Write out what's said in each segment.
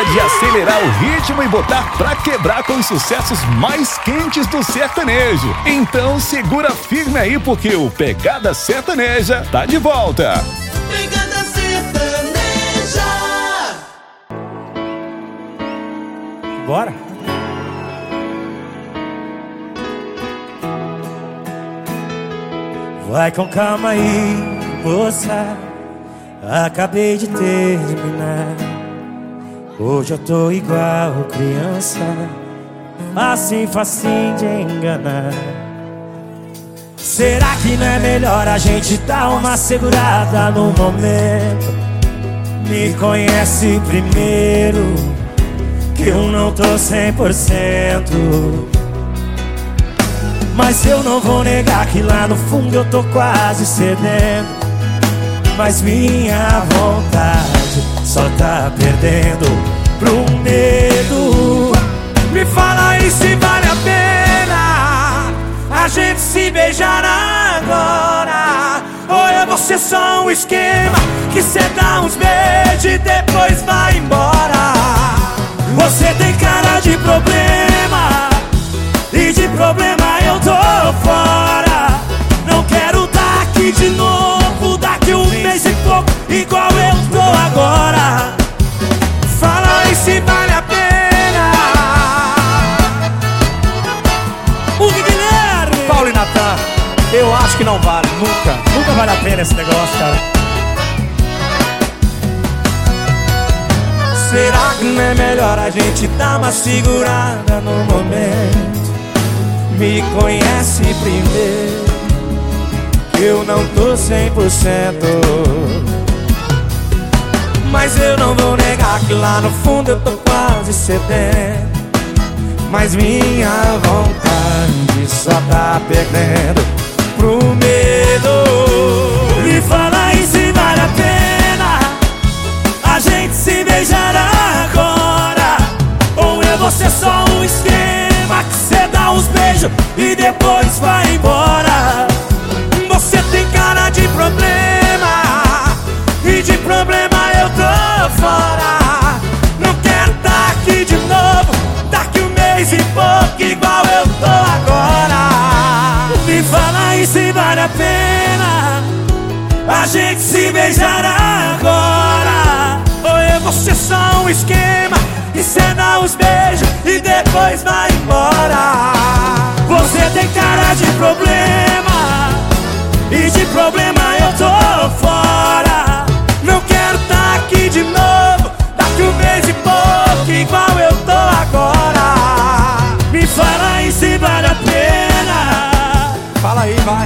hora de acelerar o ritmo e botar pra quebrar com os sucessos mais quentes do sertanejo. Então segura firme aí porque o Pegada Sertaneja tá de volta. Pegada Sertaneja. Bora? Vai com calma aí, moça. Acabei de terminar. Hoje eu tô igual criança, assim facinho de enganar. Será que não é melhor a gente dar uma segurada no momento? Me conhece primeiro, que eu não tô 100%. Mas eu não vou negar que lá no fundo eu tô quase cedendo. Mas minha vontade só tá perdendo pro medo. Me fala aí se vale a pena a gente se beijar agora, ou é você só um esquema que cê dá uns beijos e depois vai embora. Você tem cara de problema, e de problema eu tô fora. Não quero tá aqui de novo daqui um mês e pouco, igual eu tô agora. Fala aí se vale a pena. O Guilherme, Paulo e Natan, eu acho que não vale, nunca vale a pena esse negócio, cara. Será que não é melhor a gente dar uma segurada no momento? Me conhece primeiro, que eu não tô 100%. Mas eu não vou negar que lá no fundo eu tô quase cedendo. Mas minha vontade só tá perdendo pro medo. Me fala aí se vale a pena a gente se beijar agora, ou é você só um esquema que cê dá uns beijos e depois vai embora. Você tem cara de problema, e de problema eu tô fora. Não quero tá aqui de novo daqui um mês e pouco, igual eu tô agora. Me fala aí se vale a pena a gente se beijar agora, ou é você só um esquema e cê dá uns beijos e depois vai embora. Você tem cara de problema, e de problema eu tô fora. Não quero tá aqui de novo daqui um mês e pouco, igual eu tô agora. Me fala aí se vale a pena. Fala aí, vai.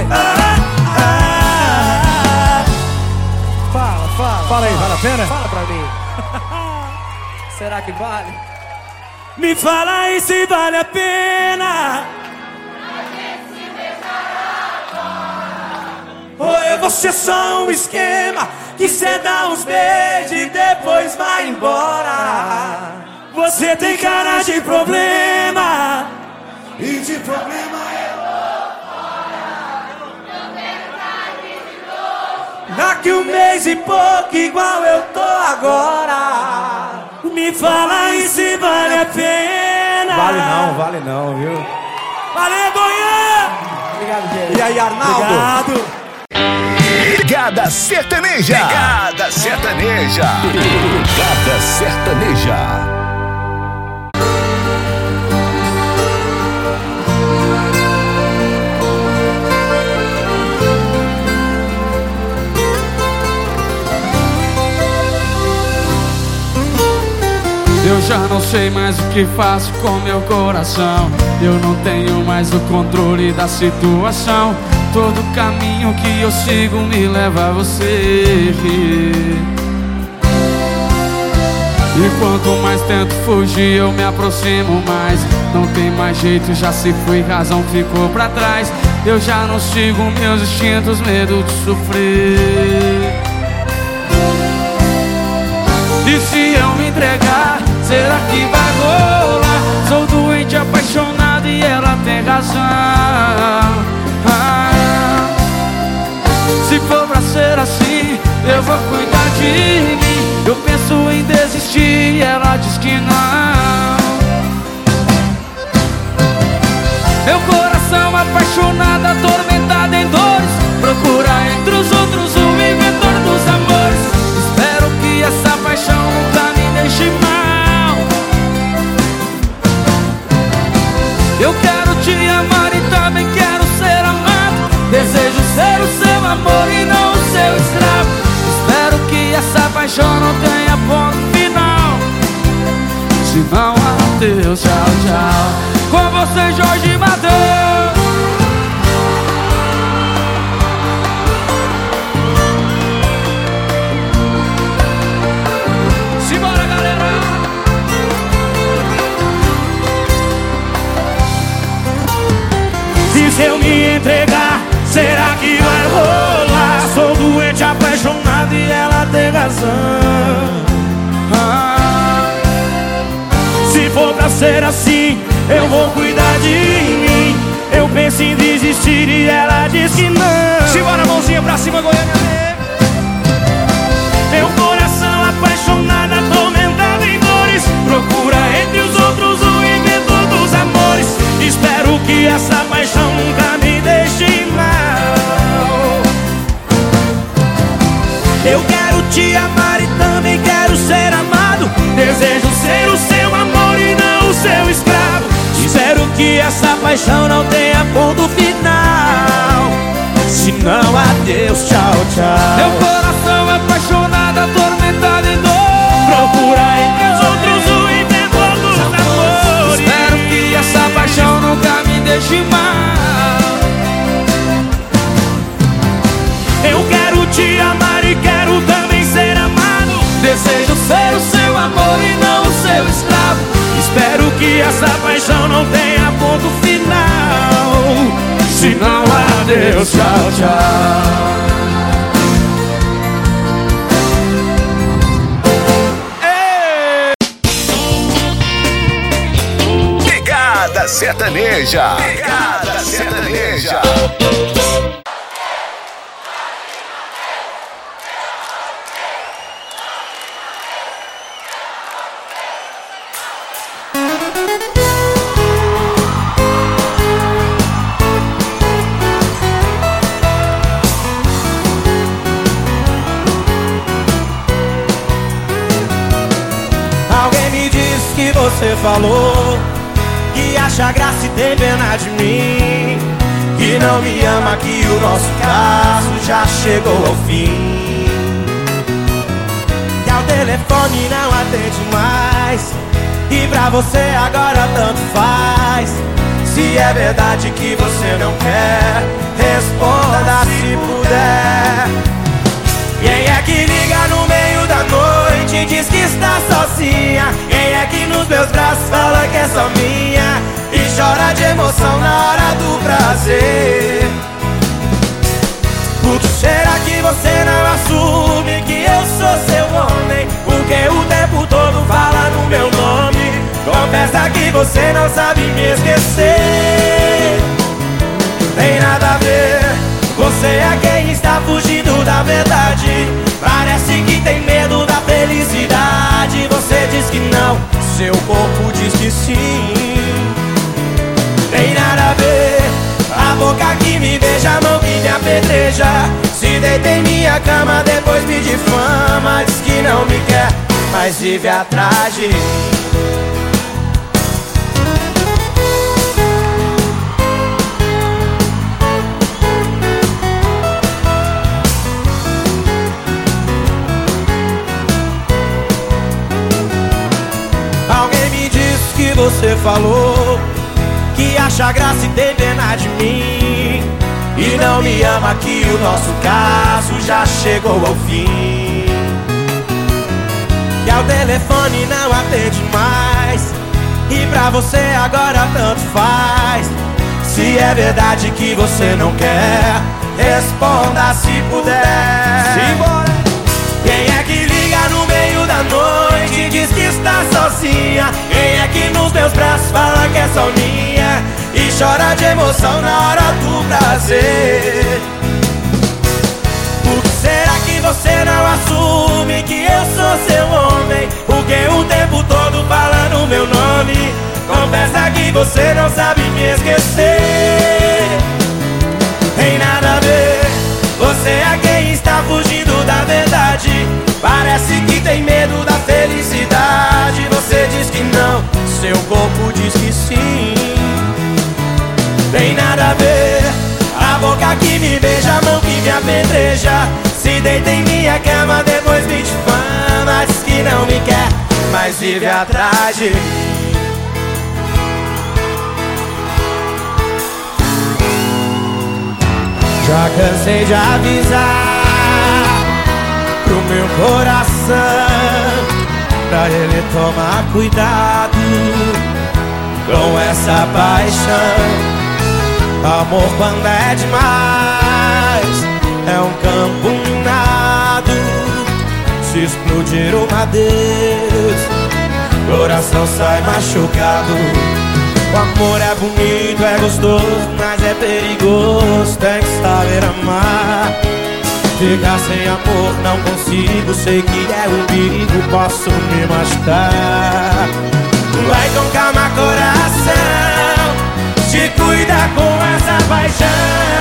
Fala aí, vale a pena? Fala pra mim. Será que vale? Me fala aí se vale a pena. Ou é você só um esquema que cê dá uns beijos e depois vai embora. Você tem cara de problema, e de problema eu tô fora. Não quero tá aqui de novo daqui um mês e pouco, igual eu tô agora. Me fala aí se vale a pena. Vale não, viu? Valeu, Goiânia! Obrigado, gente. E aí, Arnaldo? Obrigado. Pegada Sertaneja. Pegada Sertaneja. Pegada Sertaneja. Eu já não sei mais o que faço com meu coração. Eu não tenho mais o controle da situação. Todo caminho que eu sigo me leva a você. E quanto mais tento fugir, eu me aproximo mais. Não tem mais jeito, já se foi, razão ficou pra trás. Eu já não sigo meus instintos, medo de sofrer. E se eu me entregar, será que vai rolar? Sou doente, apaixonado e ela tem razão. Se for pra ser assim, eu vou cuidar de mim. Eu penso em desistir e ela diz que não. Meu coração apaixonado, atormentado em dores, procura entre os outros o inventor dos amores. Espero que essa paixão nunca me deixe mal. Eu quero te amar e também quero ser amado. Desejo ser o seu amor e não o seu escravo. Espero que essa paixão não tenha ponto final. Se não, adeus, tchau, tchau. Com você, Jorge Mateus. Simbora, galera. Se eu me entregar, será que vai rolar? Sou doente, apaixonado e ela tem razão. Se for pra ser assim, eu vou cuidar de mim. Eu penso em desistir e ela diz que não. Simbora, mãozinha pra cima, Goiânia. Meu coração apaixonado, atormentado em dores, procura entre os outros o inventor dos amores. Espero que essa paixão nunca me deixe mal. Eu quero te amar e também quero ser amado. Desejo ser o seu amor e não o seu escravo. Espero que essa paixão não tenha ponto final. Se não, adeus, tchau, tchau. Meu coração apaixonado, atormentado em dor, procura entre os outros o inventor dos amores. Espero que essa paixão nunca me deixe mal. Eu quero te amar e quero também ser amado. Desejo ser o seu amor e não o seu escravo. Espero que essa paixão não tenha ponto final. Se não, adeus, tchau, tchau. Pegada Sertaneja. Pegada Sertaneja. Alguém me disse que você falou que acha graça e tem pena de mim, que não me ama, que o nosso caso já chegou ao fim, que ao telefone não atende mais, e pra você agora tanto faz. Se é verdade que você não quer, responda se puder. Quem é que liga no meio da noite e diz que está sozinha? Quem é que nos meus braços fala que é só minha e chora de emoção na hora do prazer? Por que será que você não assume que eu sou seu homem? Porque o tempo todo fala no meu nome. Confessa que você não sabe me esquecer. Tem nada a ver, você é quem está fugindo da verdade. Parece que tem medo da felicidade. Você diz que não, seu corpo diz que sim. Tem nada a ver, a boca que me beija, a mão que me apedreja. Se deita em minha cama, depois me difama. Diz que não me quer, mas vive atrás de mim. Você falou que acha graça e tem pena de mim, e não me ama, que o nosso caso já chegou ao fim, que ao telefone não atende mais, e pra você agora tanto faz. Se é verdade que você não quer, responda se puder. Simbora. Quem é que liga no meio da noite e diz que está sozinha? Quem é que nos meus braços fala que é só minha e chora de emoção na hora do prazer? Por que será que você não assume que eu sou seu Confessa que você não sabe me esquecer. Tem nada a ver. Você é quem está fugindo da verdade. Parece que tem medo da felicidade. Você diz que não, seu corpo diz que sim. Tem nada a ver. A boca que me beija, a mão que me apedreja. Se deita em minha cama, depois me difama. Diz que não me quer, mas vive atrás de mim. Já cansei de avisar pro meu coração, pra ele tomar cuidado com essa paixão. Amor quando é demais é um campo minado. Se explodir uma vez, coração sai machucado. O amor é bonito, é gostoso, mas é perigoso. Tem que saber amar. Ficar sem amor não consigo. Sei que é um perigo, posso me machucar. Vai com calma, coração, te cuida com essa paixão.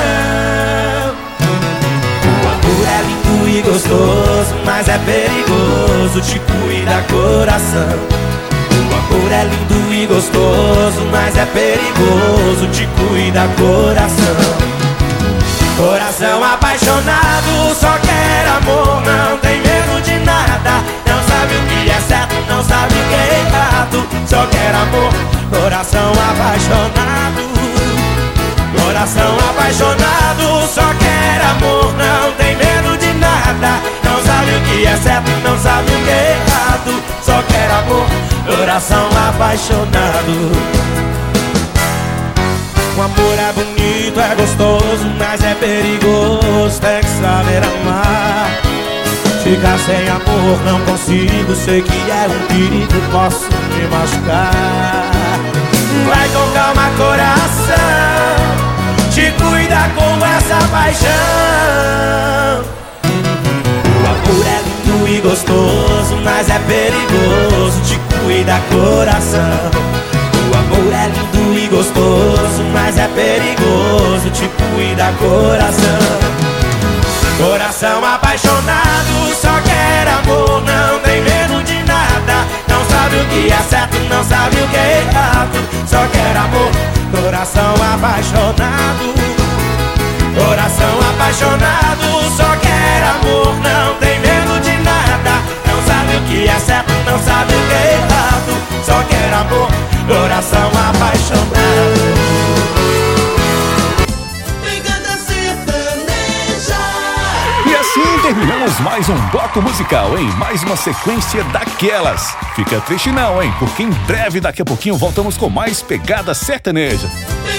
O amor é lindo e gostoso, mas é perigoso. Te cuida, coração. O amor é lindo e gostoso, mas é perigoso. Te cuida, coração. Coração apaixonado, só quer amor, não tem medo de nada. Não sabe o que é certo, não sabe o que é errado. Só quer amor. Coração apaixonado. Coração apaixonado, só quer amor, não tem medo de nada. Não sabe o que é certo, não sabe o que é errado. Só quer amor. Coração apaixonado. O amor é bonito, é gostoso, mas é perigoso. Tem que saber amar. Ficar sem amor não consigo. Sei que é um perigo, posso me machucar. Vai com calma, coração, te cuida com essa paixão. O amor é lindo e gostoso, mas é perigoso. Te cuida, coração. O amor é lindo e gostoso, mas é perigoso. Te cuida, coração. Coração apaixonado, só quer amor, não tem medo de nada. Não sabe o que é certo, não sabe o que é errado. Só quer amor. Coração apaixonado. Coração apaixonado, só quer amor, não tem medo de nada. Não sabe o que é certo, não sabe o que é errado. Só quer amor. Coração apaixonado. Assim terminamos mais um bloco musical, hein? Mais uma sequência daquelas. Fica triste não, hein? Porque em breve, daqui a pouquinho, voltamos com mais pegada sertaneja.